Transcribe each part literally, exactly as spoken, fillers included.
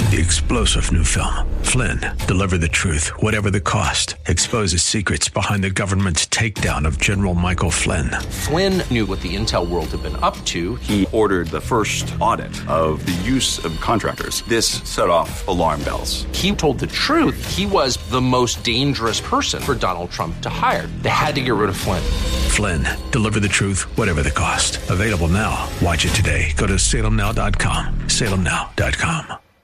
The explosive new film, Flynn, deliver the truth, whatever the cost, exposes secrets behind the government's takedown of General Michael Flynn. Flynn knew what the intel world had been up to. He ordered the first audit of the use of contractors. This set off alarm bells. He told the truth. He was the most dangerous person for Donald Trump to hire. They had to get rid of Flynn. Flynn, deliver the truth, whatever the cost. Available now. Watch it today. Go to salem now dot com. salem now dot com.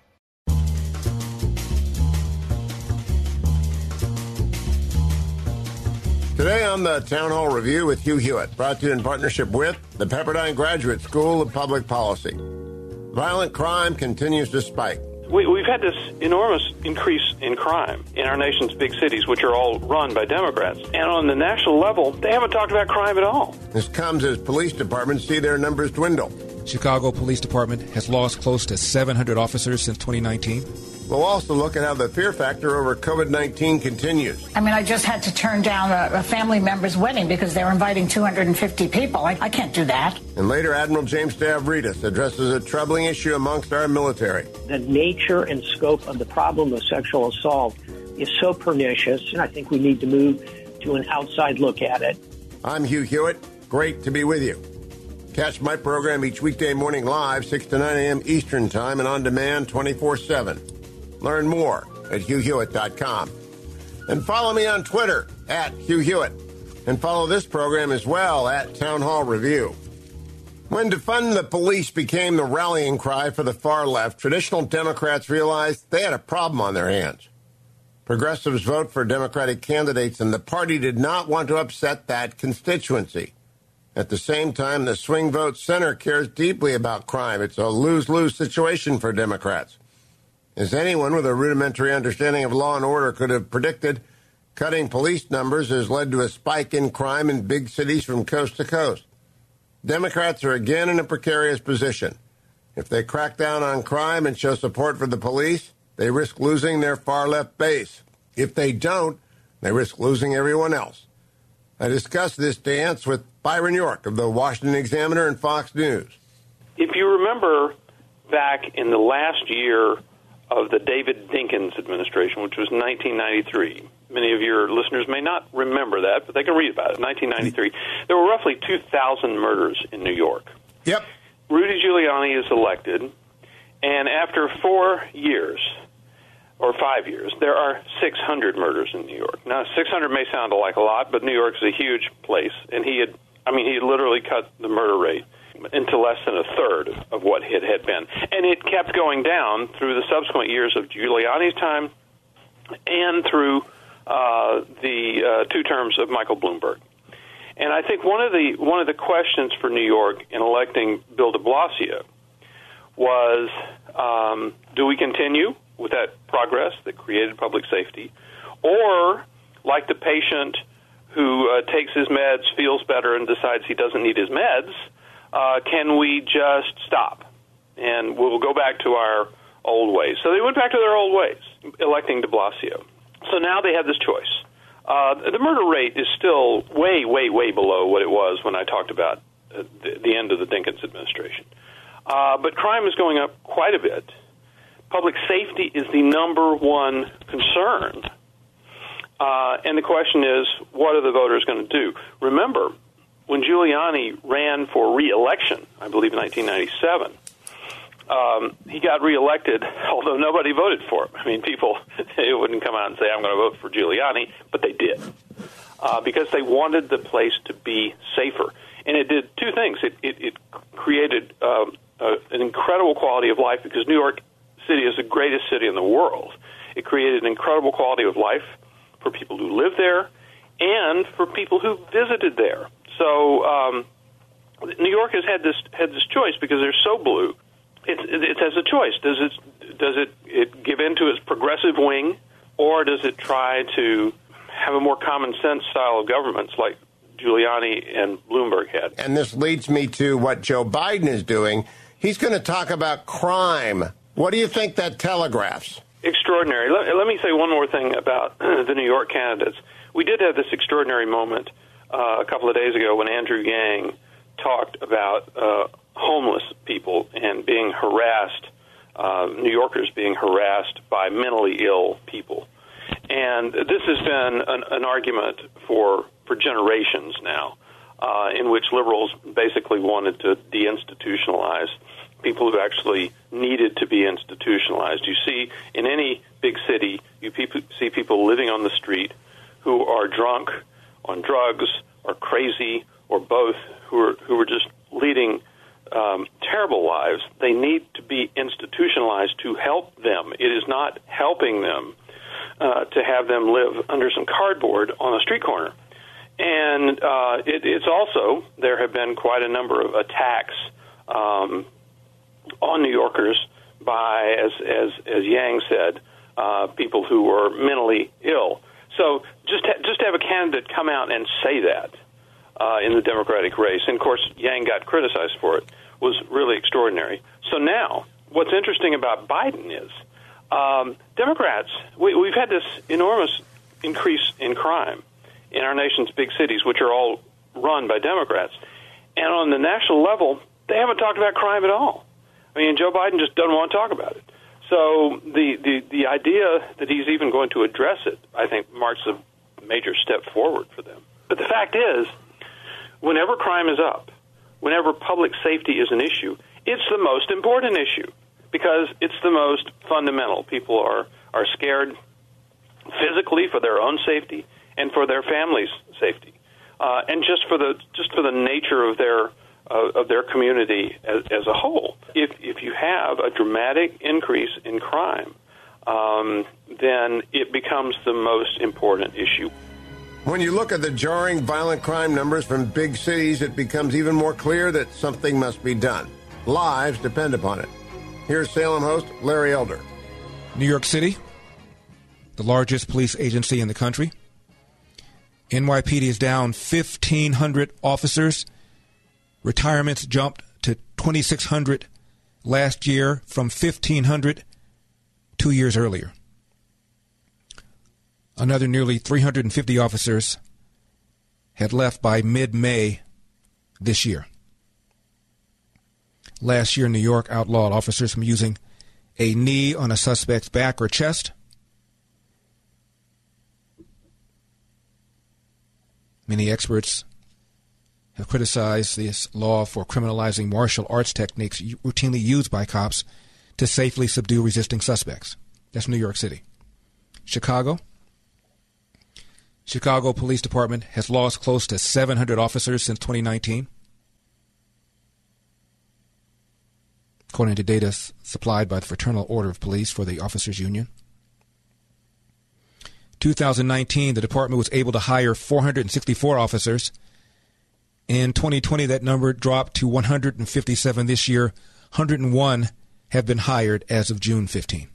Today on the Town Hall Review with Hugh Hewitt, brought to you in partnership with the Pepperdine Graduate School of Public Policy. Violent crime continues to spike. We, we've had this enormous increase in crime in our nation's big cities, which are all run by Democrats. And on the national level, they haven't talked about crime at all. This comes as police departments see their numbers dwindle. Chicago Police Department has lost close to seven hundred officers since twenty nineteen. We'll also look at how the fear factor over covid nineteen continues. I mean, I just had to turn down a, a family member's wedding because they were inviting two hundred fifty people. I, I can't do that. And later, Admiral James Stavridis addresses a troubling issue amongst our military. The nature and scope of the problem of sexual assault is so pernicious, and I think we need to move to an outside look at it. I'm Hugh Hewitt. Great to be with you. Catch my program each weekday morning live, six to nine a.m. Eastern Time, and on demand twenty-four seven. Learn more at hugh hewitt dot com. And follow me on Twitter, at Hugh Hewitt. And follow this program as well, at Town Hall Review. When defund the police became the rallying cry for the far left, traditional Democrats realized they had a problem on their hands. Progressives vote for Democratic candidates, and the party did not want to upset that constituency. At the same time, the swing vote center cares deeply about crime. It's a lose-lose situation for Democrats. As anyone with a rudimentary understanding of law and order could have predicted, cutting police numbers has led to a spike in crime in big cities from coast to coast. Democrats are again in a precarious position. If they crack down on crime and show support for the police, they risk losing their far-left base. If they don't, they risk losing everyone else. I discussed this dance with Byron York of the Washington Examiner and Fox News. If you remember back in the last year of the David Dinkins administration, which was nineteen ninety-three, many of your listeners may not remember that, but they can read about it. nineteen ninety-three, there were roughly two thousand murders in New York. Yep. Rudy Giuliani is elected, and after four years, or five years, there are six hundred murders in New York. Now, six hundred may sound like a lot, but New York is a huge place, and he had, I mean, he had literally cut the murder rate into less than a third of what it had been. And it kept going down through the subsequent years of Giuliani's time and through uh, the uh, two terms of Michael Bloomberg. And I think one of the one of the questions for New York in electing Bill de Blasio was, um, do we continue with that progress that created public safety, or like the patient who uh, takes his meds, feels better, and decides he doesn't need his meds, uh, can we just stop and we'll go back to our old ways? So they went back to their old ways, electing de Blasio. So now they have this choice. Uh, the murder rate is still way, way, way below what it was when I talked about uh, the, the end of the Dinkins administration. Uh, but crime is going up quite a bit. Public safety is the number one concern. Uh, and the question is, what are the voters going to do? Remember, when Giuliani ran for re-election, I believe in nineteen ninety-seven, um, he got re-elected, although nobody voted for him. I mean, people they wouldn't come out and say, I'm going to vote for Giuliani, but they did, uh, because they wanted the place to be safer. And it did two things. It, it, it created um, uh, an incredible quality of life, because New York City is the greatest city in the world. It created an incredible quality of life for people who live there and for people who visited there. So um, New York has had this had this choice because they're so blue. It, it, it has a choice. Does it does it, it give in to its progressive wing, or does it try to have a more common sense style of governments like Giuliani and Bloomberg had? And this leads me to what Joe Biden is doing. He's going to talk about crime. What do you think that telegraphs? Extraordinary. Let, let me say one more thing about the New York candidates. We did have this extraordinary moment uh, a couple of days ago when Andrew Yang talked about uh, homeless people and being harassed uh, New Yorkers being harassed by mentally ill people. And this has been an, an argument for, for generations now, uh, in which liberals basically wanted to deinstitutionalize people who actually needed to be institutionalized. You see, in any big city, you people, see people living on the street who are drunk, on drugs, or crazy, or both, who are who are just leading um, terrible lives. They need to be institutionalized to help them. It is not helping them uh, to have them live under some cardboard on a street corner. And uh, it, it's also, there have been quite a number of attacks um, on New Yorkers by, as as, as Yang said, uh, people who were mentally ill. So just ha- just to have a candidate come out and say that uh, in the Democratic race, and of course Yang got criticized for it, was really extraordinary. So now, what's interesting about Biden is um, Democrats, we, we've had this enormous increase in crime in our nation's big cities, which are all run by Democrats. And on the national level, they haven't talked about crime at all. I mean, Joe Biden just doesn't want to talk about it. So the, the, the idea that he's even going to address it, I think, marks a major step forward for them. But the fact is, whenever crime is up, whenever public safety is an issue, it's the most important issue because it's the most fundamental. People are, are scared physically for their own safety and for their families' safety, uh, and just for the just for the nature of their uh, of their community as, as a whole. If if you have a dramatic increase in crime, um, then it becomes the most important issue. When you look at the jarring violent crime numbers from big cities, it becomes even more clear that something must be done. Lives depend upon it. Here's Salem host Larry Elder. New York City, the largest police agency in the country. N Y P D is down fifteen hundred officers. Retirements jumped to twenty-six hundred last year from fifteen hundred two years earlier. Another nearly three hundred fifty officers had left by mid-May this year. Last year, New York outlawed officers from using a knee on a suspect's back or chest. Many experts have criticized this law for criminalizing martial arts techniques routinely used by cops to safely subdue resisting suspects. That's New York City. Chicago. Chicago Police Department has lost close to seven hundred officers since twenty nineteen. According to data supplied by the Fraternal Order of Police for the Officers Union. two thousand nineteen, the department was able to hire four hundred sixty-four officers. In twenty twenty, that number dropped to one hundred fifty-seven. This year, one hundred one have been hired as of June fifteenth.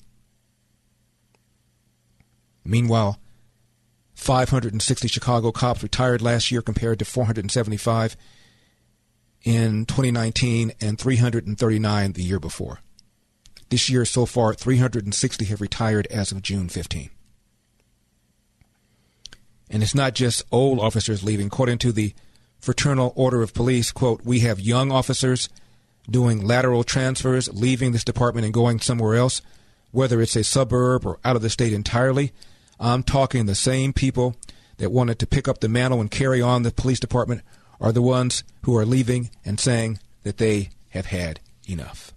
Meanwhile, five hundred sixty Chicago cops retired last year compared to four hundred seventy-five in twenty nineteen and three hundred thirty-nine the year before. This year, so far, three hundred sixty have retired as of June fifteenth. And it's not just old officers leaving. According to the Fraternal Order of Police, quote, we have young officers doing lateral transfers, leaving this department and going somewhere else, whether it's a suburb or out of the state entirely. I'm talking the same people that wanted to pick up the mantle and carry on the police department are the ones who are leaving and saying that they have had enough.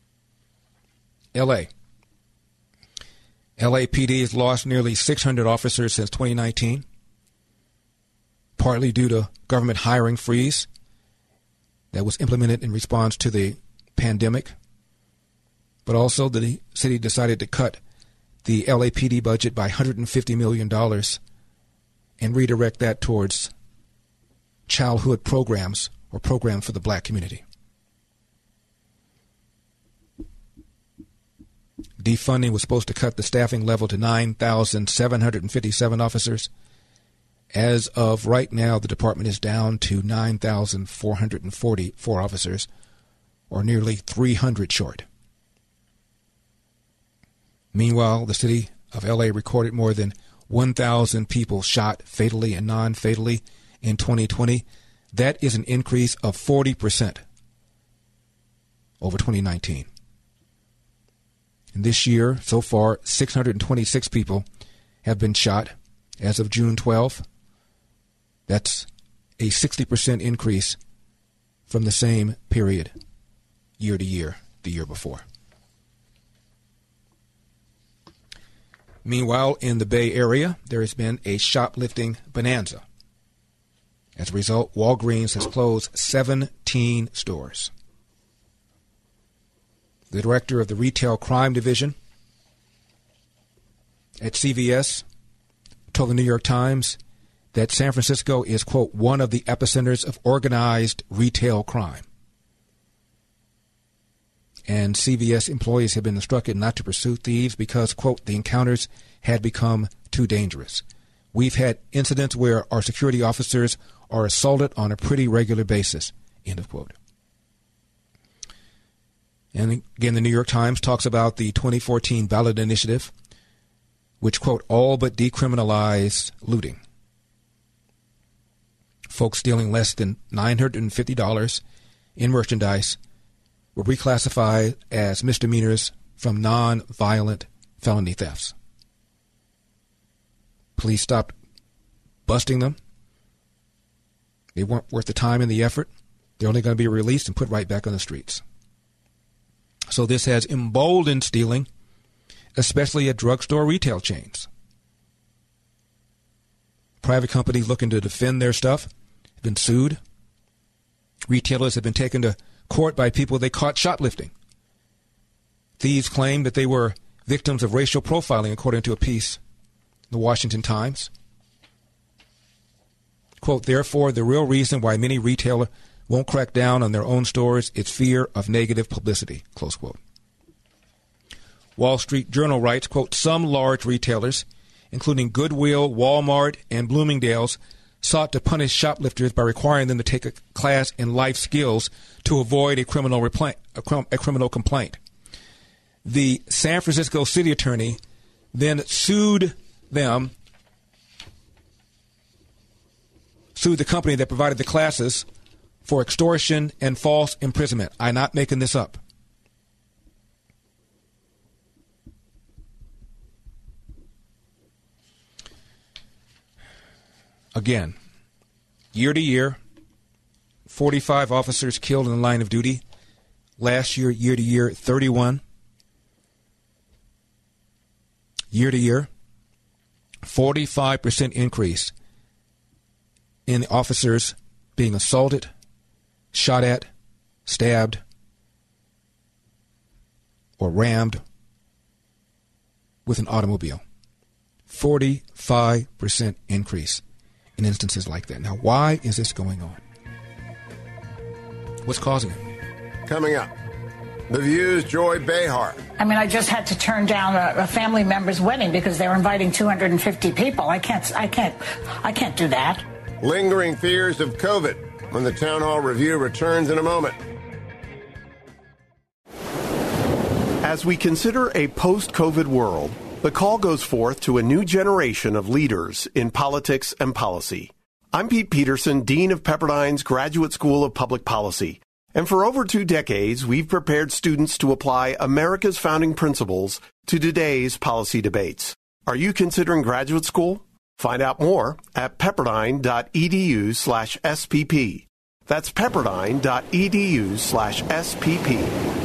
L A. L A P D has lost nearly six hundred officers since twenty nineteen. Partly due to government hiring freeze that was implemented in response to the pandemic. But also the city decided to cut the L A P D budget by one hundred fifty million dollars and redirect that towards childhood programs or programs for the black community. Defunding was supposed to cut the staffing level to nine thousand seven hundred fifty-seven officers. As of right now, the department is down to nine thousand four hundred forty-four officers, or nearly three hundred short. Meanwhile, the city of L A recorded more than one thousand people shot fatally and non-fatally in twenty twenty. That is an increase of forty percent over twenty nineteen. And this year, so far, six hundred twenty-six people have been shot as of June twelfth. That's a sixty percent increase from the same period year to year the year before. Meanwhile, in the Bay Area, there has been a shoplifting bonanza. As a result, Walgreens has closed seventeen stores. The director of the Retail Crime Division at C V S told the New York Times that San Francisco is, quote, one of the epicenters of organized retail crime. And C V S employees have been instructed not to pursue thieves because, quote, the encounters had become too dangerous. We've had incidents where our security officers are assaulted on a pretty regular basis, end of quote. And again, the New York Times talks about the twenty fourteen ballot initiative, which, quote, all but decriminalized looting. Folks stealing less than nine hundred fifty dollars in merchandise were reclassified as misdemeanors from non-violent felony thefts. Police stopped busting them. They weren't worth the time and the effort. They're only going to be released and put right back on the streets. So this has emboldened stealing, especially at drugstore retail chains. Private companies looking to defend their stuff have been sued. Retailers have been taken to court by people they caught shoplifting. Thieves claim that they were victims of racial profiling, according to a piece in the Washington Times. Quote, therefore, the real reason why many retailers won't crack down on their own stores is fear of negative publicity, close quote. Wall Street Journal writes, quote, some large retailers, including Goodwill, Walmart, and Bloomingdale's, sought to punish shoplifters by requiring them to take a class in life skills to avoid a criminal, repla- a, crim- a criminal complaint. The San Francisco city attorney then sued them, sued the company that provided the classes for extortion and false imprisonment. I'm not making this up. Again, year to year, forty-five officers killed in the line of duty. Last year, year to year, thirty-one. Year to year, forty-five percent increase in the officers being assaulted, shot at, stabbed, or rammed with an automobile. forty-five percent increase in instances like that. Now, why is this going on? What's causing it? Coming up, The View's Joy Behar. I mean, I just had to turn down a, a family member's wedding because they were inviting two hundred fifty people. I can't, I can't, I can't do that. Lingering fears of COVID when the Town Hall Review returns in a moment. As we consider a post-COVID world, the call goes forth to a new generation of leaders in politics and policy. I'm Pete Peterson, Dean of Pepperdine's Graduate School of Public Policy. And for over two decades, we've prepared students to apply America's founding principles to today's policy debates. Are you considering graduate school? Find out more at pepperdine.edu slash SPP. That's pepperdine.edu slash SPP.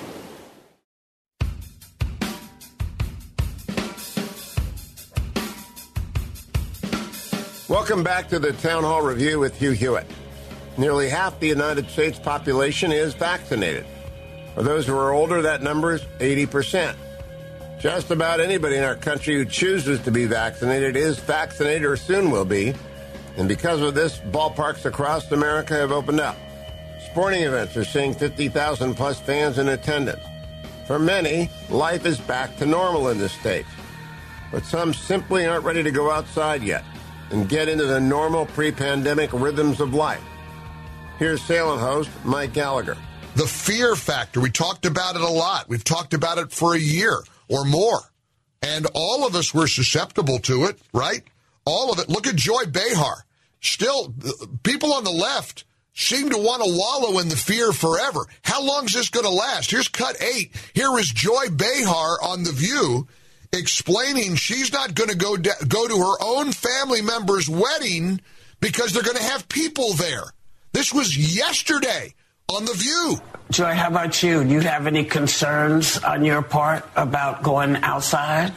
Welcome back to the Town Hall Review with Hugh Hewitt. Nearly half the United States population is vaccinated. For those who are older, that number is eighty percent. Just about anybody in our country who chooses to be vaccinated is vaccinated or soon will be. And because of this, ballparks across America have opened up. Sporting events are seeing fifty thousand plus fans in attendance. For many, life is back to normal in this state. But some simply aren't ready to go outside yet and get into the normal pre-pandemic rhythms of life. Here's Salem host Mike Gallagher. The fear factor, we talked about it a lot. We've talked about it for a year or more. And all of us were susceptible to it, right? All of it. Look at Joy Behar. Still, people on the left seem to want to wallow in the fear forever. How long is this going to last? Here's cut eight. Here is Joy Behar on The View explaining she's not going to go de- go to her own family member's wedding because they're going to have people there. This was yesterday on The View. Joy, how about you? Do you have any concerns on your part about going outside?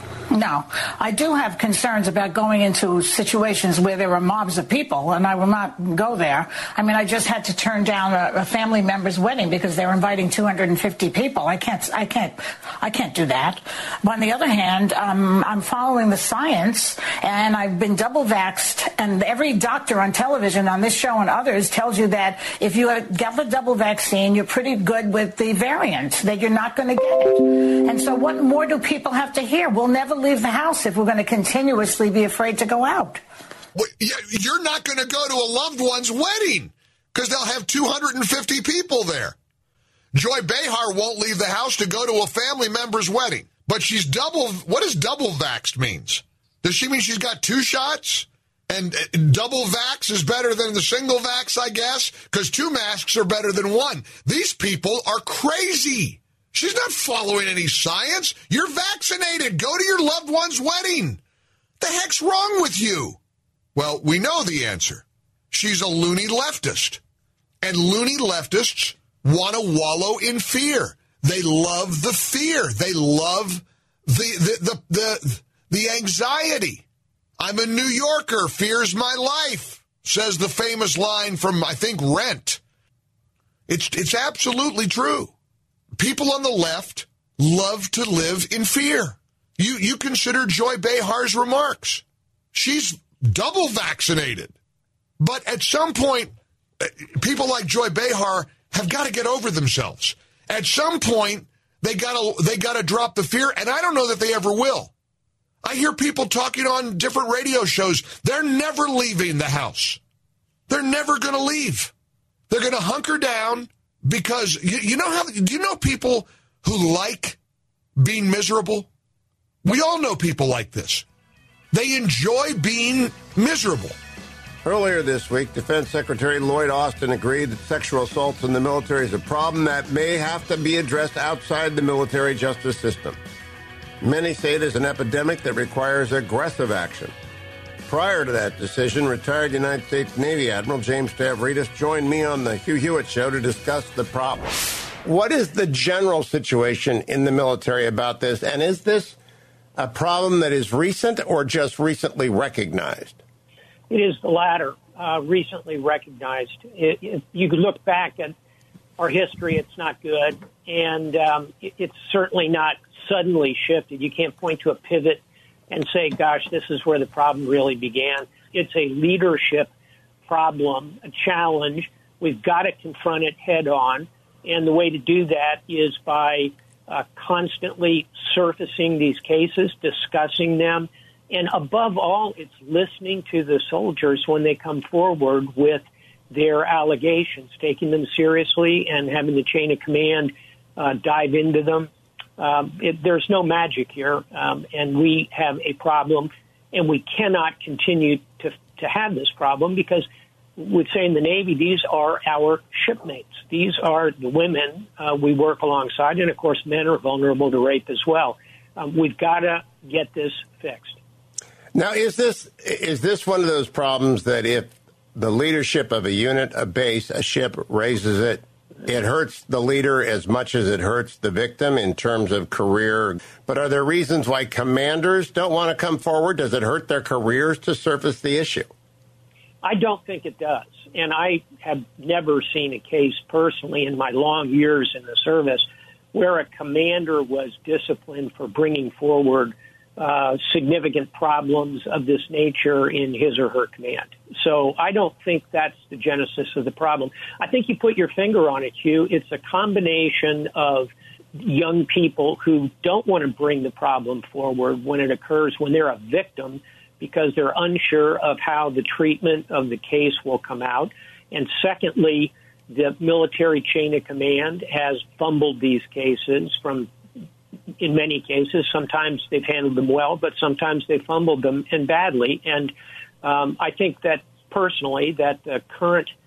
No, I do have concerns about going into situations where there are mobs of people, and I will not go there. I mean, I just had to turn down a, a family member's wedding because they were inviting two hundred fifty people. I can't, I can't, I can't do that. But on the other hand, um, I'm following the science, and I've been double vaxxed, and every doctor on television, on this show and others, tells you that if you get the double vaccine, you're pretty good with the variant, that you're not going to get it. And so what more do people have to hear? We'll never leave the house if we're going to continuously be afraid to go out. Well, you're not going to go to a loved one's wedding because they'll have two hundred fifty people there. Joy Behar won't leave the house to go to a family member's wedding, but she's double. What does double vaxxed means? Does she mean she's got two shots? And double vax is better than the single vax, I guess, because two masks are better than one. These people are crazy. She's not following any science. You're vaccinated. Go to your loved one's wedding. The heck's wrong with you? Well, we know the answer. She's a loony leftist. And loony leftists want to wallow in fear. They love the fear. They love the the the the, the anxiety. I'm a New Yorker. Fear's my life, says the famous line from, I think, Rent. It's it's absolutely true. People on the left love to live in fear. You you consider Joy Behar's remarks. She's double vaccinated. But at some point, people like Joy Behar have got to get over themselves. At some point, they got to they got to drop the fear, and I don't know that they ever will. I hear people talking on different radio shows. They're never leaving the house. They're never going to leave. They're going to hunker down. Because you, you know how, do you know people who like being miserable? We all know people like this. They enjoy being miserable. Earlier this week, Defense Secretary Lloyd Austin agreed that sexual assaults in the military is a problem that may have to be addressed outside the military justice system. Many say it is an epidemic that requires aggressive action. Prior to that decision, retired United States Navy Admiral James Stavridis joined me on the Hugh Hewitt Show to discuss the problem. What is the general situation in the military about this, and is this a problem that is recent or just recently recognized? It is the latter, uh, recently recognized. It, it, you could look back at our history, it's not good, and um, it, it's certainly not suddenly shifted. You can't point to a pivot and say, gosh, this is where the problem really began. It's a leadership problem, a challenge. We've got to confront it head on. And the way to do that is by uh, constantly surfacing these cases, discussing them. And above all, it's listening to the soldiers when they come forward with their allegations, taking them seriously and having the chain of command uh, dive into them. Um, it, there's no magic here, um, and we have a problem, and we cannot continue to to have this problem because we'd say in the Navy, these are our shipmates. These are the women uh, we work alongside, and, of course, men are vulnerable to rape as well. Um, we've got to get this fixed. Now, is this is this one of those problems that if the leadership of a unit, a base, a ship raises it, it hurts the leader as much as it hurts the victim in terms of career? But are there reasons why commanders don't want to come forward? Does it hurt their careers to surface the issue? I don't think it does. And I have never seen a case personally in my long years in the service where a commander was disciplined for bringing forward uh, significant problems of this nature in his or her command. So I don't think that's the genesis of the problem. I think you put your finger on it, Hugh. It's a combination of young people who don't want to bring the problem forward when it occurs, when they're a victim, because they're unsure of how the treatment of the case will come out. And secondly, the military chain of command has fumbled these cases from, in many cases, sometimes they've handled them well, but sometimes they fumbled them and badly. And um, I think that personally that the current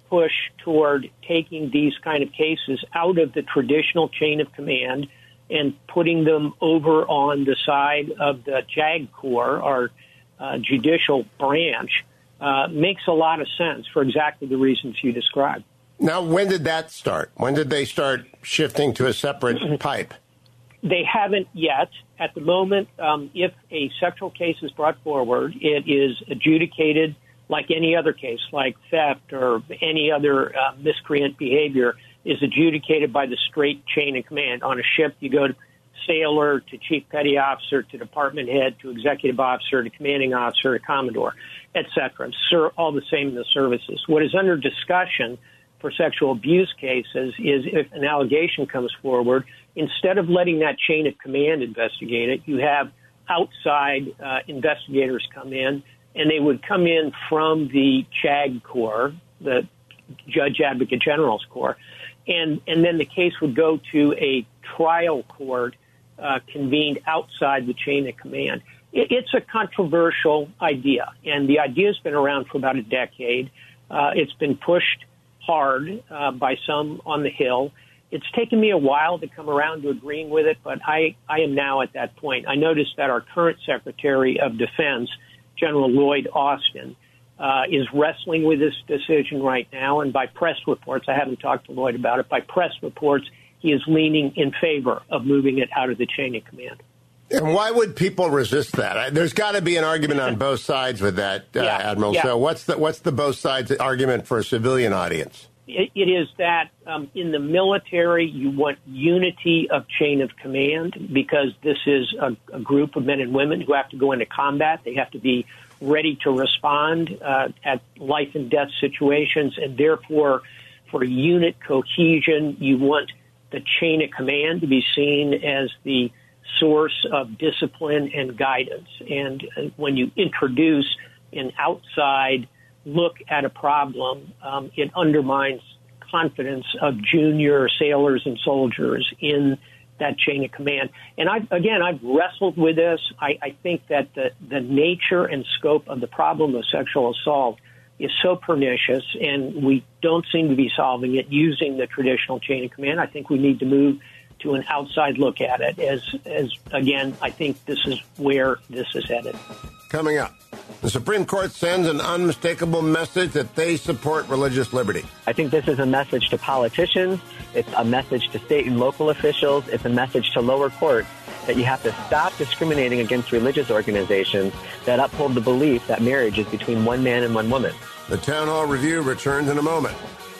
push toward taking these kind of cases out of the traditional chain of command and putting them over on the side of the JAG Corps, our uh, judicial branch, uh, makes a lot of sense for exactly the reasons you described. Now, when did that start? When did they start shifting to a separate pipe? They haven't yet. At the moment, um, if a sexual case is brought forward, it is adjudicated like any other case, like theft or any other uh, miscreant behavior, is adjudicated by the straight chain of command. On a ship, you go to sailor, to chief petty officer, to department head, to executive officer, to commanding officer, to commodore, et cetera. All the same in the services. What is under discussion for sexual abuse cases is if an allegation comes forward, instead of letting that chain of command investigate it, you have outside uh, investigators come in, and they would come in from the JAG Corps, the Judge Advocate General's Corps, and, and then the case would go to a trial court uh, convened outside the chain of command. It, it's a controversial idea, and the idea has been around for about a decade. Uh, it's been pushed hard uh, by some on the Hill. It's taken me a while to come around to agreeing with it, but I, I am now at that point. I noticed that our current Secretary of Defense, General Lloyd Austin, uh, is wrestling with this decision right now, and by press reports, I haven't talked to Lloyd about it, by press reports, he is leaning in favor of moving it out of the chain of command. And why would people resist that? There's got to be an argument on both sides with that, uh, yeah, Admiral. Yeah. So what's the what's the both sides argument for a civilian audience? It, it is that um, in the military, you want unity of chain of command because this is a, a group of men and women who have to go into combat. They have to be ready to respond uh, at life and death situations, and therefore, for unit cohesion, you want the chain of command to be seen as the source of discipline and guidance. And uh, when you introduce an outside look at a problem, um, it undermines confidence of junior sailors and soldiers in that chain of command. And I've, again, I've wrestled with this. I, I think that the, the nature and scope of the problem of sexual assault is so pernicious, and we don't seem to be solving it using the traditional chain of command. I think we need to move to an outside look at it as, as again, I think this is where this is headed. Coming up, the Supreme Court sends an unmistakable message that they support religious liberty. I think this is a message to politicians. It's a message to state and local officials. It's a message to lower courts that you have to stop discriminating against religious organizations that uphold the belief that marriage is between one man and one woman. The Town Hall Review returns in a moment.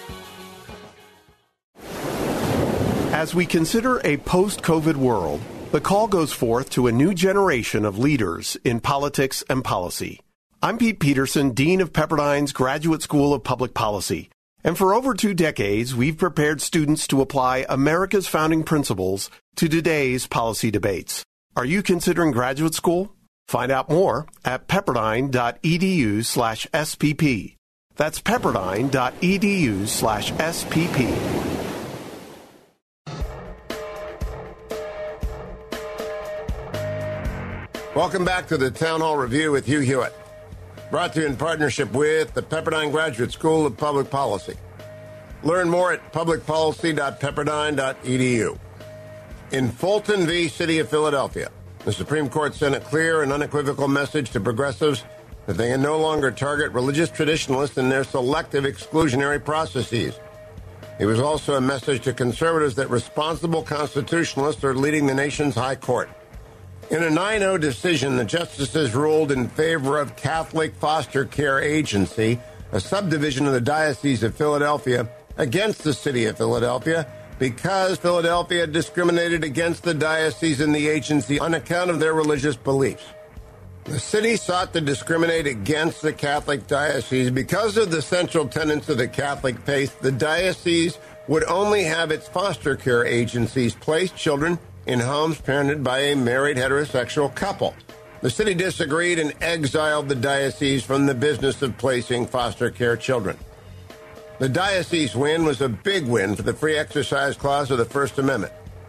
As we consider a post-COVID world, the call goes forth to a new generation of leaders in politics and policy. I'm Pete Peterson, Dean of Pepperdine's Graduate School of Public Policy. And for over two decades, we've prepared students to apply America's founding principles to today's policy debates. Are you considering graduate school? Find out more at pepperdine.edu slash SPP. That's pepperdine.edu slash SPP. Welcome back to the Town Hall Review with Hugh Hewitt. Brought to you in partnership with the Pepperdine Graduate School of Public Policy. Learn more at public policy dot pepperdine dot e d u. In Fulton v. City of Philadelphia, the Supreme Court sent a clear and unequivocal message to progressives that they can no longer target religious traditionalists in their selective exclusionary processes. It was also a message to conservatives that responsible constitutionalists are leading the nation's high court. In a nine oh decision, the justices ruled in favor of Catholic Foster Care Agency, a subdivision of the Diocese of Philadelphia, against the City of Philadelphia because Philadelphia discriminated against the diocese and the agency on account of their religious beliefs. The city sought to discriminate against the Catholic diocese because of the central tenets of the Catholic faith. The diocese would only have its foster care agencies place children in homes parented by a married heterosexual couple. The city disagreed and exiled the diocese from the business of placing foster care children. The diocese win was a big win for the free exercise clause of the First Amendment.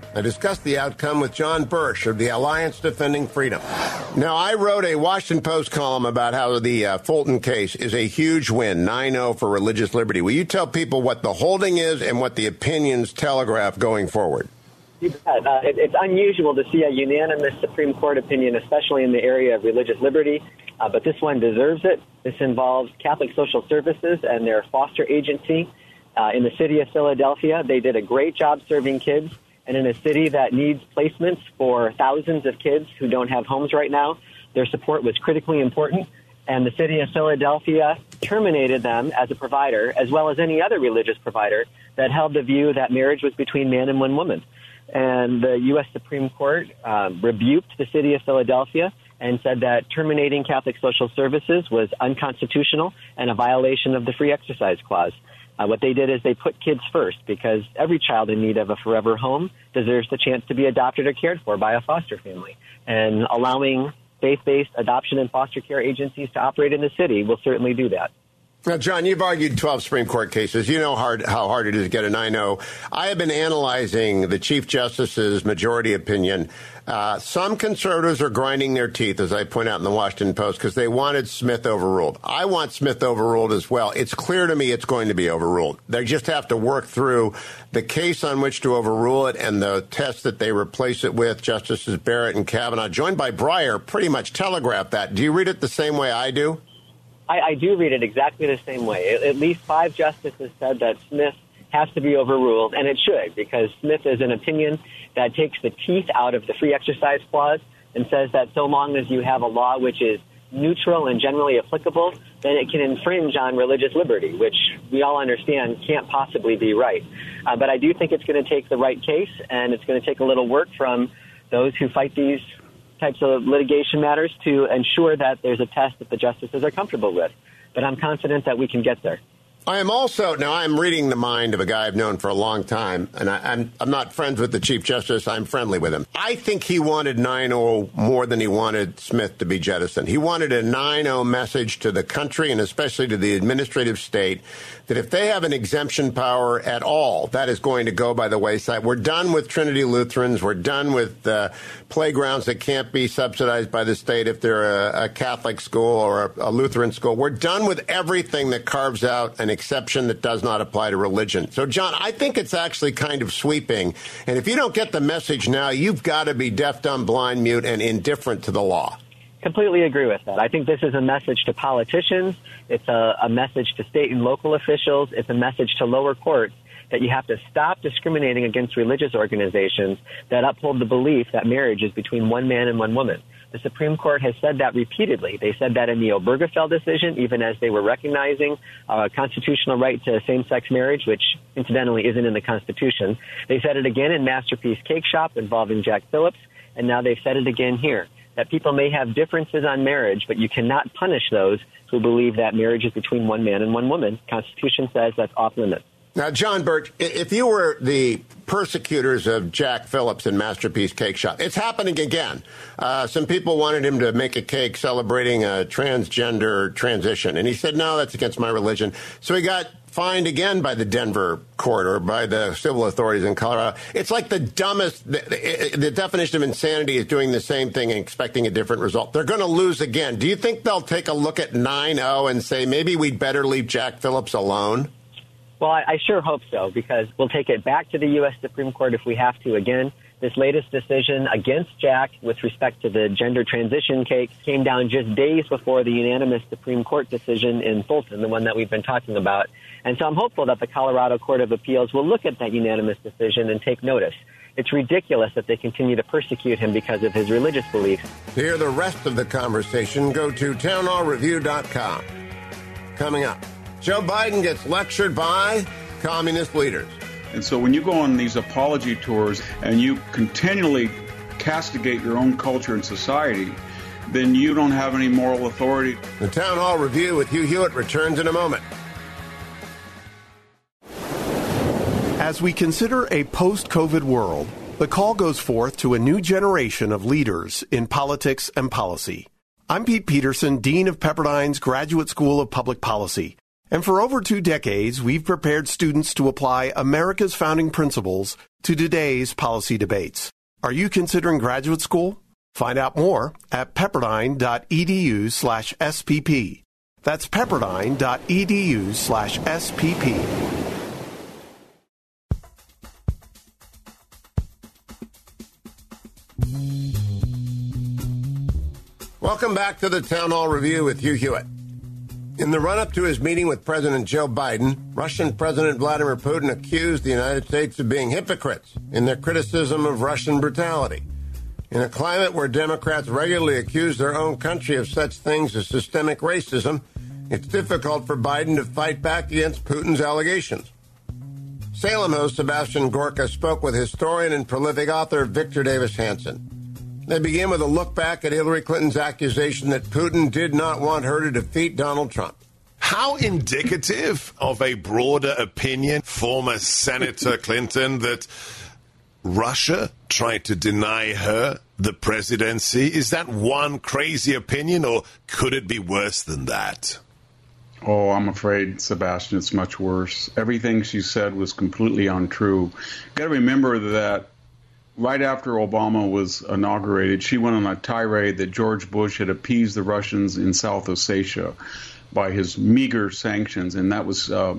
I discussed the outcome with John Birch of the Alliance Defending Freedom. Now, I wrote a Washington Post column about how the uh, Fulton case is a huge win, nine oh for religious liberty. Will you tell people what the holding is and what the opinions telegraph going forward? You bet. Uh, it, it's unusual to see a unanimous Supreme Court opinion, especially in the area of religious liberty, uh, but this one deserves it. This involves Catholic Social Services and their foster agency uh, in the city of Philadelphia. They did a great job serving kids. And in a city that needs placements for thousands of kids who don't have homes right now, their support was critically important. And the city of Philadelphia terminated them as a provider, as well as any other religious provider that held the view that marriage was between man and one woman. And the U S Supreme Court um, rebuked the city of Philadelphia and said that terminating Catholic Social Services was unconstitutional and a violation of the Free Exercise Clause. Uh, what they did is they put kids first, because every child in need of a forever home deserves the chance to be adopted or cared for by a foster family. And allowing faith-based adoption and foster care agencies to operate in the city will certainly do that. Now, John, you've argued twelve Supreme Court cases. You know hard, how hard it is to get a nine oh. I have been analyzing the Chief Justice's majority opinion. Uh, some conservatives are grinding their teeth, as I point out in the Washington Post, because they wanted Smith overruled. I want Smith overruled as well. It's clear to me it's going to be overruled. They just have to work through the case on which to overrule it and the test that they replace it with. Justices Barrett and Kavanaugh, joined by Breyer, pretty much telegraphed that. Do you read it the same way I do? I, I do read it exactly the same way. At, at least five justices said that Smith has to be overruled, and it should, because Smith is an opinion that takes the teeth out of the Free Exercise Clause and says that so long as you have a law which is neutral and generally applicable, then it can infringe on religious liberty, which we all understand can't possibly be right. Uh, but I do think it's going to take the right case, and it's going to take a little work from those who fight these types of litigation matters to ensure that there's a test that the justices are comfortable with. But I'm confident that we can get there. I am also, now I'm reading the mind of a guy I've known for a long time, and I, I'm I'm not friends with the Chief Justice. I'm friendly with him. I think he wanted nine oh more than he wanted Smith to be jettisoned. He wanted a nine oh message to the country, and especially to the administrative state, that if they have an exemption power at all, that is going to go by the wayside. We're done with Trinity Lutherans. We're done with uh, playgrounds that can't be subsidized by the state if they're a, a Catholic school or a, a Lutheran school. We're done with everything that carves out an exception that does not apply to religion. So, John, I think it's actually kind of sweeping. And if you don't get the message now, you've got to be deaf, dumb, blind, mute, and indifferent to the law. Completely agree with that. I think this is a message to politicians. It's a, a message to state and local officials. It's a message to lower courts that you have to stop discriminating against religious organizations that uphold the belief that marriage is between one man and one woman. The Supreme Court has said that repeatedly. They said that in the Obergefell decision, even as they were recognizing a constitutional right to same-sex marriage, which incidentally isn't in the Constitution. They said it again in Masterpiece Cake Shop involving Jack Phillips, and now they've said it again here, that people may have differences on marriage, but you cannot punish those who believe that marriage is between one man and one woman. The Constitution says that's off limits. Now, John Birch, if you were the persecutors of Jack Phillips in Masterpiece Cake Shop, it's happening again. Uh, some people wanted him to make a cake celebrating a transgender transition, and he said, no, that's against my religion. So he got fined again by the Denver court or by the civil authorities in Colorado. It's like the dumbest, the, the definition of insanity is doing the same thing and expecting a different result. They're going to lose again. Do you think they'll take a look at nine oh and say, maybe we'd better leave Jack Phillips alone? Well, I, I sure hope so, because we'll take it back to the U S Supreme Court if we have to. Again, this latest decision against Jack with respect to the gender transition cake came down just days before the unanimous Supreme Court decision in Fulton, the one that we've been talking about. And so I'm hopeful that the Colorado Court of Appeals will look at that unanimous decision and take notice. It's ridiculous that they continue to persecute him because of his religious beliefs. To hear the rest of the conversation, go to town hall review dot com. Coming up, Joe Biden gets lectured by communist leaders. And so when you go on these apology tours and you continually castigate your own culture and society, then you don't have any moral authority. The Town Hall Review with Hugh Hewitt returns in a moment. As we consider a post-COVID world, the call goes forth to a new generation of leaders in politics and policy. I'm Pete Peterson, Dean of Pepperdine's Graduate School of Public Policy. And for over two decades, we've prepared students to apply America's founding principles to today's policy debates. Are you considering graduate school? Find out more at pepperdine.edu slash SPP. That's pepperdine.edu slash SPP. Welcome back to the Town Hall Review with Hugh Hewitt. In the run-up to his meeting with President Joe Biden, Russian President Vladimir Putin accused the United States of being hypocrites in their criticism of Russian brutality. In a climate where Democrats regularly accuse their own country of such things as systemic racism, it's difficult for Biden to fight back against Putin's allegations. Salem host Sebastian Gorka spoke with historian and prolific author Victor Davis Hanson. They begin with a look back at Hillary Clinton's accusation that Putin did not want her to defeat Donald Trump. How indicative of a broader opinion, former Senator Clinton, that Russia tried to deny her the presidency? Is that one crazy opinion, or could it be worse than that? Oh, I'm afraid, Sebastian, it's much worse. Everything she said was completely untrue. You've got to remember that right after Obama was inaugurated, she went on a tirade that George Bush had appeased the Russians in South Ossetia by his meager sanctions, and that was uh,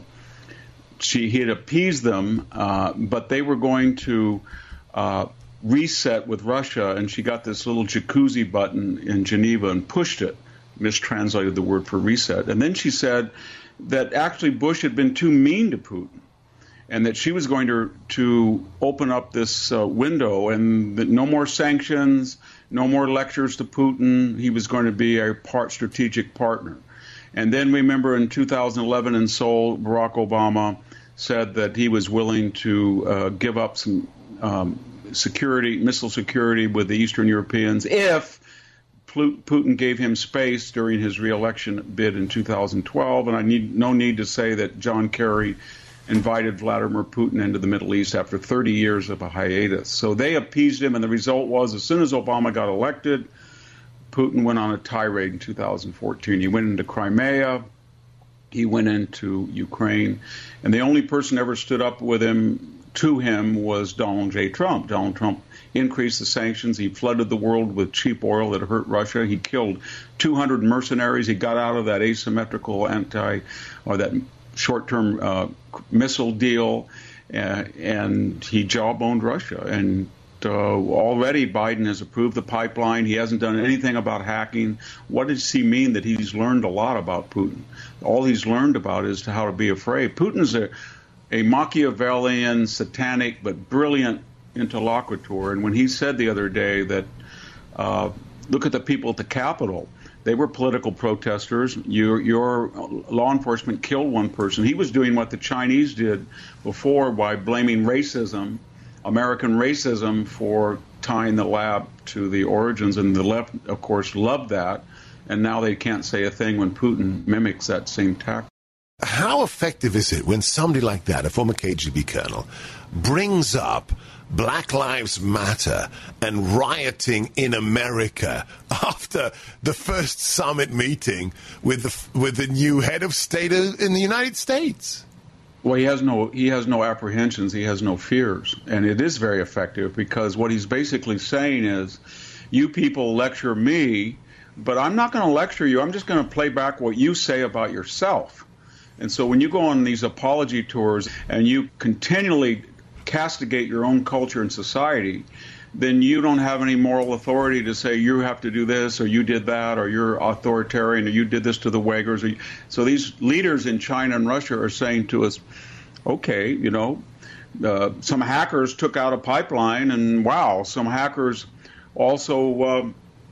she he had appeased them, uh, but they were going to uh, reset with Russia, and she got this little jacuzzi button in Geneva and pushed it, mistranslated the word for reset, and then she said that actually Bush had been too mean to Putin, and that she was going to to open up this uh, window, and that no more sanctions, no more lectures to Putin. He was going to be a part strategic partner. And then remember in two thousand eleven in Seoul, Barack Obama said that he was willing to uh, give up some um, security, missile security with the Eastern Europeans if Putin gave him space during his re-election bid in two thousand twelve. And I need no need to say that John Kerry invited Vladimir Putin into the Middle East after thirty years of a hiatus. So they appeased him, and the result was as soon as Obama got elected, Putin went on a tirade in two thousand fourteen. He went into Crimea, he went into Ukraine, and the only person ever stood up with him to him was Donald J. Trump. Donald Trump increased the sanctions. He flooded the world with cheap oil that hurt Russia. He killed two hundred mercenaries. He got out of that asymmetrical anti, or that short-term uh, missile deal, uh, and he jawboned Russia. And uh, already Biden has approved the pipeline. He hasn't done anything about hacking. What does he mean that he's learned a lot about Putin? All he's learned about is how to be afraid. Putin's a, a Machiavellian, satanic, but brilliant interlocutor. And when he said the other day that, uh, look at the people at the Capitol, they were political protesters. Your, your law enforcement killed one person. He was doing what the Chinese did before by blaming racism, American racism, for tying the lab to the origins. And the left, of course, loved that. And now they can't say a thing when Putin mimics that same tactic. How effective is it when somebody like that, a former K G B colonel, brings up Black Lives Matter and rioting in America after the first summit meeting with the with the new head of state in the United States? Well, he has no he has no apprehensions. He has no fears. And it is very effective because what he's basically saying is, you people lecture me, but I'm not going to lecture you. I'm just going to play back what you say about yourself. And so when you go on these apology tours and you continually castigate your own culture and society, then you don't have any moral authority to say you have to do this or you did that or you're authoritarian or you did this to the Uyghurs. Or, so these leaders in China and Russia are saying to us, okay, you know, uh, some hackers took out a pipeline, and wow, some hackers also uh,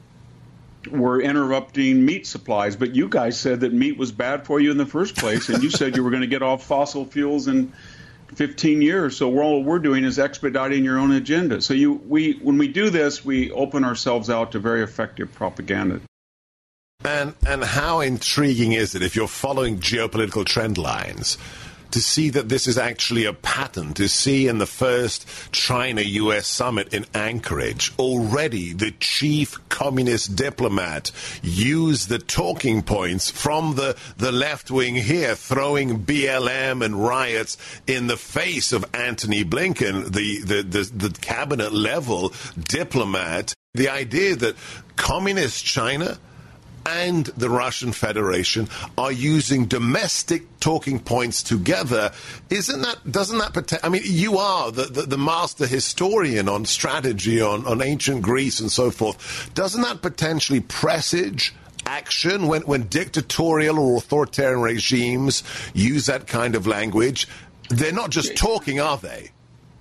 were interrupting meat supplies. But you guys said that meat was bad for you in the first place, and you said you were going to get off fossil fuels in fifteen years. So we're, all we're doing is expediting your own agenda. So you, we, when we do this, we open ourselves out to very effective propaganda. And and how intriguing is it, if you're following geopolitical trend lines, to see that this is actually a pattern, to see in the first China-U S summit in Anchorage, already the chief communist diplomat used the talking points from the, the left wing here, throwing B L M and riots in the face of Antony Blinken, the, the, the, the cabinet level diplomat. The idea that communist China and the Russian Federation are using domestic talking points together, isn't that, doesn't that, I mean, you are the, the, the master historian on strategy, on, on ancient Greece and so forth. Doesn't that potentially presage action when, when dictatorial or authoritarian regimes use that kind of language? They're not just talking, are they?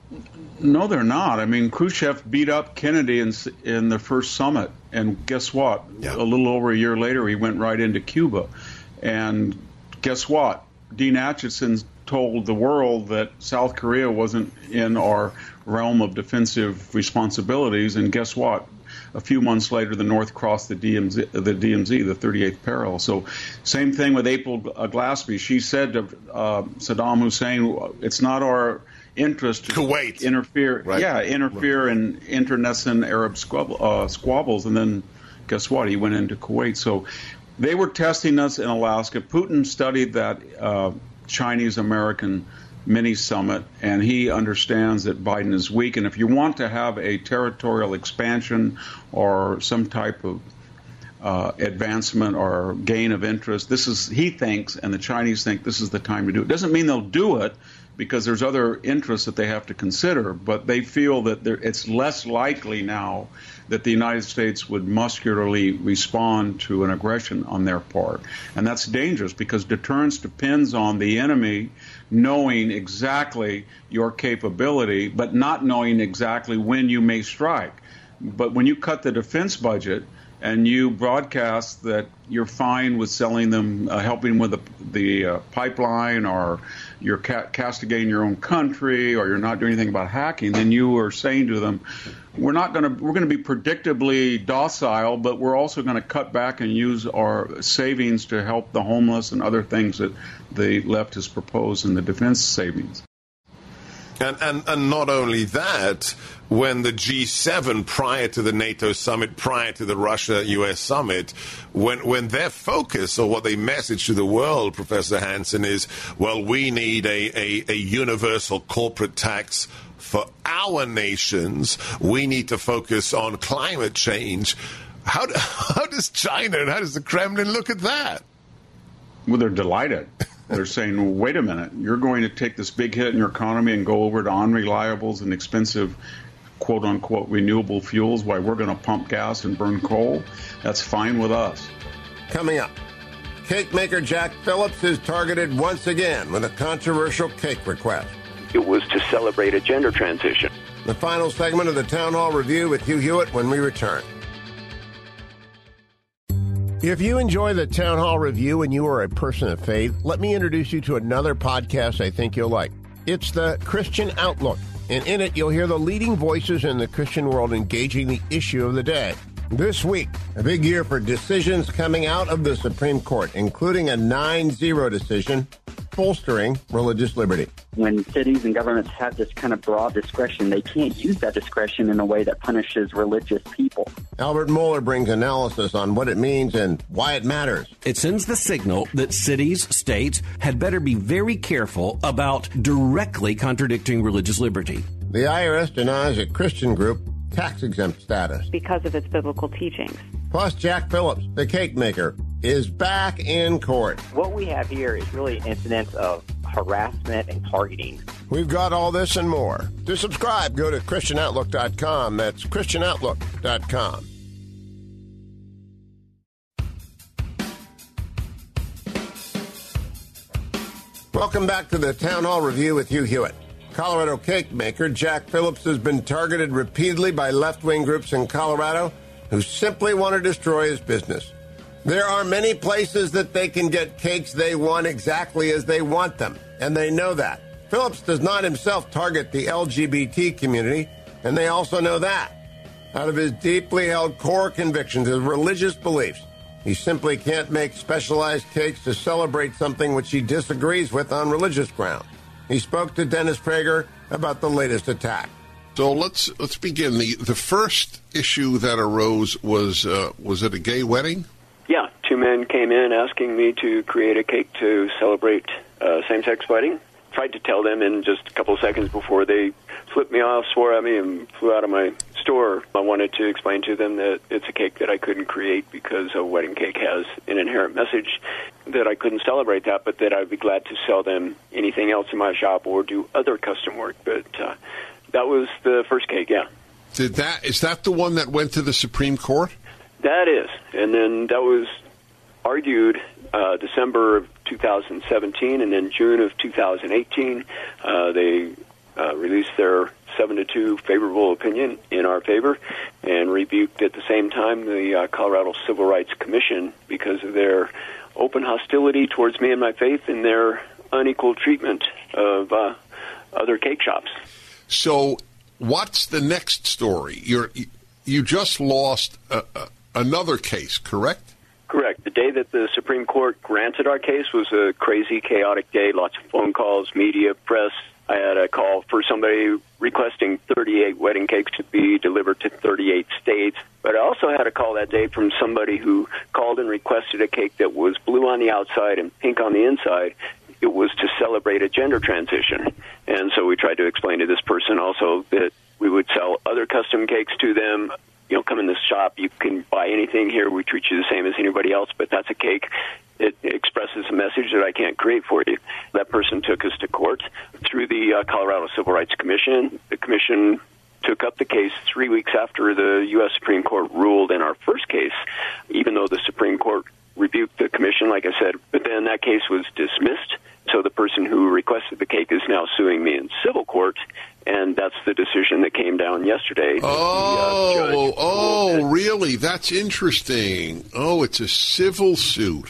No, they're not. I mean, Khrushchev beat up Kennedy in, in the first summit, and guess what? Yeah. A little over a year later, he went right into Cuba. And guess what? Dean Acheson told the world that South Korea wasn't in our realm of defensive responsibilities, and guess what? A few months later, the North crossed the D M Z, the D M Z, the thirty-eighth parallel. So, same thing with April Glaspie. She said to uh, Saddam Hussein, "It's not our interest to Kuwait. interfere, right. yeah, interfere right. in internecine Arab squabble, uh, squabbles." And then, guess what? He went into Kuwait. So, they were testing us in Alaska. Putin studied that uh, Chinese-American mini summit, and he understands that Biden is weak. And if you want to have a territorial expansion or some type of uh, advancement or gain of interest, this is, he thinks, and the Chinese think this is the time to do it. Doesn't mean they'll do it, because there's other interests that they have to consider, but they feel that there, it's less likely now that the United States would muscularly respond to an aggression on their part. And that's dangerous, because deterrence depends on the enemy knowing exactly your capability, but not knowing exactly when you may strike. But when you cut the defense budget and you broadcast that you're fine with selling them, uh, helping with the, the uh, pipeline, or you're ca- castigating your own country, or you're not doing anything about hacking, then you are saying to them, we're not going to, we're going to be predictably docile, but we're also going to cut back and use our savings to help the homeless and other things that the left has proposed in the defense savings. And, and and not only that, when the G seven, prior to the NATO summit, prior to the Russia-U S summit, when when their focus, or what they message to the world, Professor Hansen, is, well, we need a, a, a universal corporate tax for our nations. We need to focus on climate change. How, do, how does China and how does the Kremlin look at that? Well, they're delighted. They're saying, wait a minute, you're going to take this big hit in your economy and go over to unreliables and expensive, quote-unquote, renewable fuels while we're going to pump gas and burn coal? That's fine with us. Coming up, cake maker Jack Phillips is targeted once again with a controversial cake request. It was to celebrate a gender transition. The final segment of the Town Hall Review with Hugh Hewitt when we return. If you enjoy the Town Hall Review and you are a person of faith, let me introduce you to another podcast I think you'll like. It's the Christian Outlook, and in it you'll hear the leading voices in the Christian world engaging the issue of the day. This week, a big year for decisions coming out of the Supreme Court, including a nine zero decision bolstering religious liberty. When cities and governments have this kind of broad discretion, they can't use that discretion in a way that punishes religious people. Albert Mohler brings analysis on what it means and why it matters. It sends the signal that cities, states, had better be very careful about directly contradicting religious liberty. The I R S denies a Christian group tax-exempt status because of its biblical teachings. Plus, Jack Phillips, the cake maker, is back in court. What we have here is really incidents of harassment and targeting. We've got all this and more. To subscribe, go to Christian Outlook dot com. That's Christian Outlook dot com. Welcome back to the Town Hall Review with Hugh Hewitt. Colorado cake maker Jack Phillips has been targeted repeatedly by left-wing groups in Colorado who simply want to destroy his business. There are many places that they can get cakes they want exactly as they want them, and they know that. Phillips does not himself target the L G B T community, and they also know that. Out of his deeply held core convictions, his religious beliefs, He simply can't make specialized cakes to celebrate something which he disagrees with on religious grounds. He spoke to Dennis Prager about the latest attack. So let's let's begin. The the first issue that arose was uh, was it a gay wedding? Yeah, two men came in asking me to create a cake to celebrate uh, same-sex wedding. Tried to tell them in just a couple of seconds before they flipped me off, swore at me, and flew out of my store. I wanted to explain to them that it's a cake that I couldn't create because a wedding cake has an inherent message, that I couldn't celebrate that, but that I'd be glad to sell them anything else in my shop or do other custom work. But uh, that was the first cake, yeah. Did that is that the one that went to the Supreme Court? That is, and then that was argued uh, December of two thousand seventeen, and then June of two thousand eighteen, uh, they uh, released their seven to two favorable opinion in our favor, and rebuked at the same time the uh, Colorado Civil Rights Commission because of their open hostility towards me and my faith and their unequal treatment of uh, other cake shops. So, what's the next story? You're you just lost a, a, another case, correct? Correct. The day that the Supreme Court granted our case was a crazy, chaotic day. Lots of phone calls, media, press. I had a call for somebody requesting thirty-eight wedding cakes to be delivered to thirty-eight states. But I also had a call that day from somebody who called and requested a cake that was blue on the outside and pink on the inside. It was to celebrate a gender transition. And so we tried to explain to this person also that we would sell other custom cakes to them. You know, come in this shop, you can buy anything here. We treat you the same as anybody else, but that's a cake. It expresses a message that I can't create for you. That person took us to court through the uh, Colorado Civil Rights Commission. The commission took up the case three weeks after the U S Supreme Court ruled in our first case, even though the Supreme Court rebuked the commission, like I said. But then that case was dismissed. So the person who requested the cake is now suing me in civil court, and that's the decision that came down yesterday. Oh, the, uh, judge oh, really? That's interesting. Oh, it's a civil suit.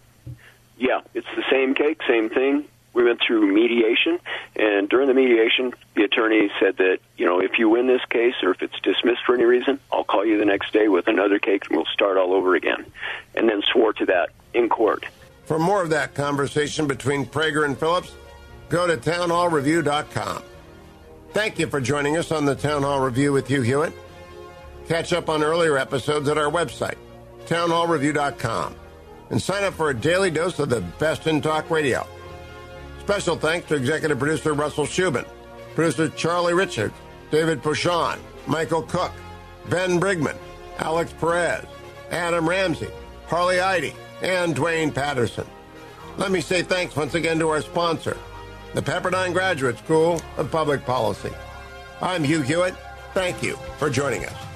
Yeah, it's the same cake, same thing. We went through mediation, and during the mediation, the attorney said that, you know, if you win this case or if it's dismissed for any reason, I'll call you the next day with another cake and we'll start all over again, and then swore to that in court. For more of that conversation between Prager and Phillips, go to town hall review dot com. Thank you for joining us on the Town Hall Review with Hugh Hewitt. Catch up on earlier episodes at our website, town hall review dot com, and sign up for a daily dose of the best in talk radio. Special thanks to executive producer Russell Shubin, producer Charlie Richards, David Pouchon, Michael Cook, Ben Brigman, Alex Perez, Adam Ramsey, Harley Eide, and Dwayne Patterson. Let me say thanks once again to our sponsor, the Pepperdine Graduate School of Public Policy. I'm Hugh Hewitt. Thank you for joining us.